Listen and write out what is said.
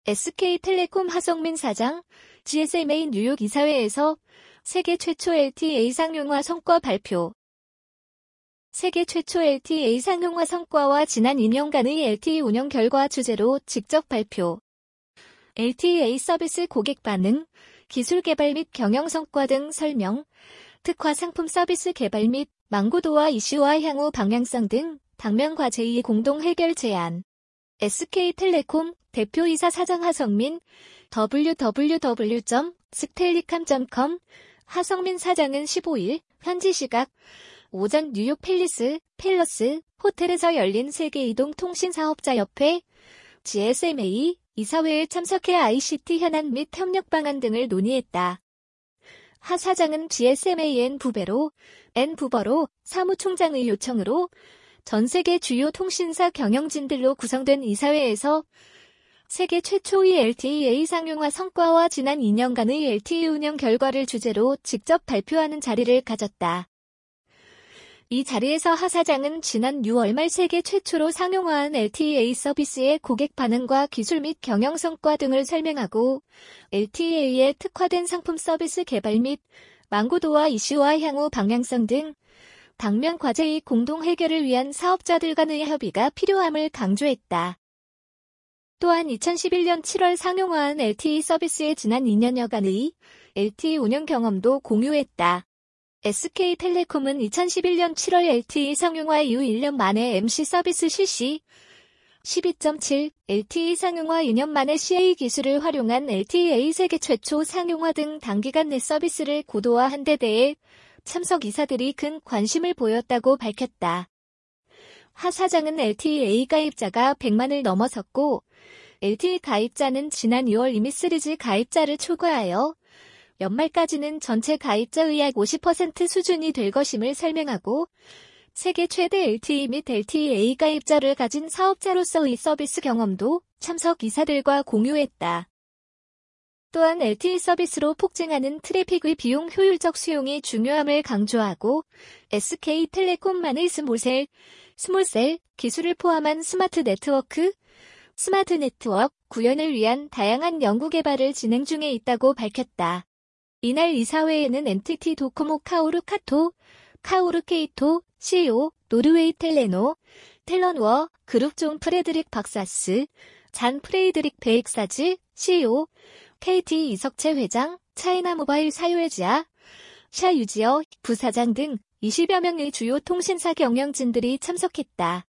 SK텔레콤 하성민 사장, GSMA 뉴욕 이사회에서 세계 최초 LTE 상용화 성과 발표. 세계 최초 LTE 상용화 성과와 지난 2년간의 LTE 운영 결과 주제로 직접 발표. LTE 서비스 고객 반응, 기술 개발 및 경영 성과 등 설명, 특화 상품 서비스 개발 및 망고도와 이슈와 향후 방향성 등 당면 과제의 공동 해결 제안. SK텔레콤 대표이사 사장 하성민, www.stellicom.com. 하성민 사장은 15일 현지 시각 오전 뉴욕 팰러스 호텔에서 열린 세계이동통신사업자협회 GSMA 이사회에 참석해 ICT 현안 및 협력 방안 등을 논의했다. 하 사장은 GSMA N부버로 사무총장의 요청으로 전 세계 주요 통신사 경영진들로 구성된 이사회에서 세계 최초의 LTE 상용화 성과와 지난 2년간의 LTE 운영 결과를 주제로 직접 발표하는 자리를 가졌다. 이 자리에서 하 사장은 지난 6월 말 세계 최초로 상용화한 LTE 서비스의 고객 반응과 기술 및 경영 성과 등을 설명하고 LTE의 특화된 상품 서비스 개발 및 망고도와 이슈와 향후 방향성 등 당면 과제의 공동 해결을 위한 사업자들 간의 협의가 필요함을 강조했다. 또한 2011년 7월 상용화한 LTE 서비스의 지난 2년여간의 LTE 운영 경험도 공유했다. SK텔레콤은 2011년 7월 LTE 상용화 이후 1년 만에 MC 서비스 실시, 12.7 LTE 상용화 2년 만에 CA 기술을 활용한 LTE 세계 최초 상용화 등 단기간 내 서비스를 고도화한 데 대해 참석 이사들이 큰 관심을 보였다고 밝혔다. 하 사장은 LTE 가입자가 100만을 넘어섰고 LTE 가입자는 지난 2월 이미 시리즈 가입자를 초과하여 연말까지는 전체 가입자의 약 50% 수준이 될 것임을 설명하고 세계 최대 LTE 및 LTE 가입자를 가진 사업자로서의 서비스 경험도 참석 이사들과 공유했다. 또한 LTE 서비스로 폭증하는 트래픽의 비용 효율적 수용이 중요함을 강조하고 SK텔레콤만의 스몰셀 기술을 포함한 스마트 네트워크 구현을 위한 다양한 연구 개발을 진행 중에 있다고 밝혔다. 이날 이사회에는 NTT 도코모 카오루 케이토 CEO, 노르웨이 텔런워 그룹 존 프레드릭 박사스, 잔 프레이드릭 베익사즈 CEO, KT 이석채 회장, 차이나 모바일 사유회지아, 샤 유지어 부사장 등 20여 명의 주요 통신사 경영진들이 참석했다.